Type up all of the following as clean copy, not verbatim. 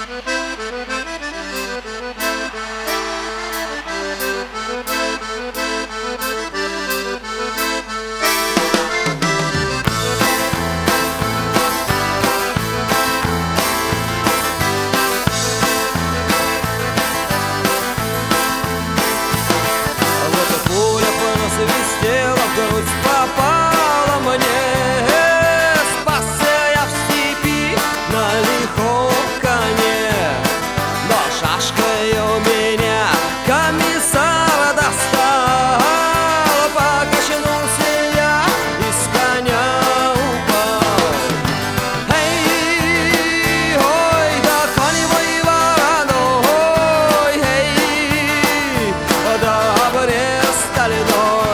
Попала мне, спасся я в степи на лихом коне, но шашкой у меня комиссара достал, покачнулся я и с коня упал. Эй, ой, да коневой вороной, эй, да обрез стальной.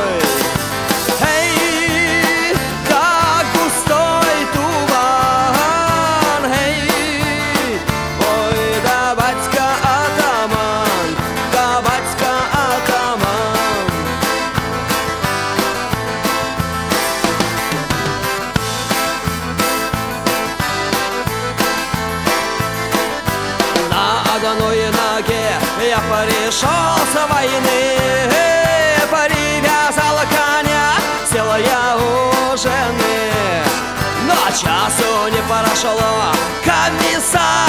На одной ноге я пришел с войны, привязал коня, сел я у жены, но часу не прошло, комиссар